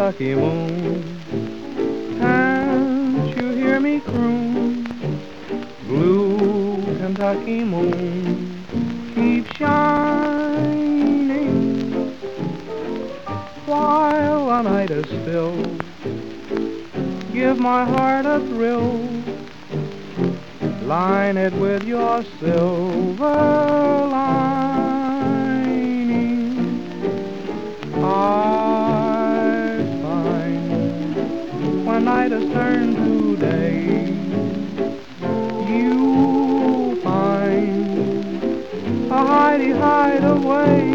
Kentucky moon, can't you hear me croon? Blue Kentucky moon, keep shining while the night is still. Give my heart a thrill, line it with your silver lining. I find when night has turned to day, you find a hidey hideaway.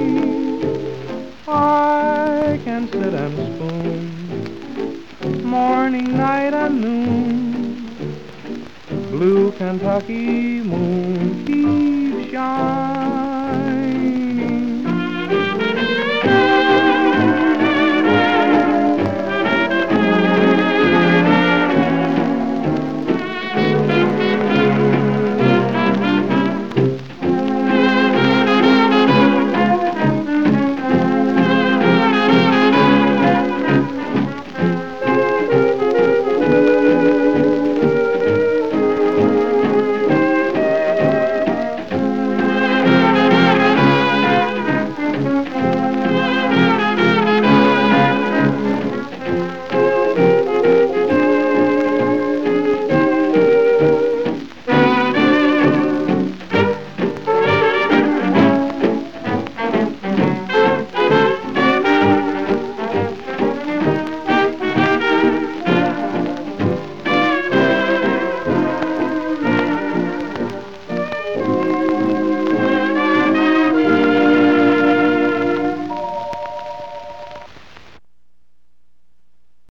I can sit and spoon morning, night, and noon. Blue Kentucky moon, keep shining.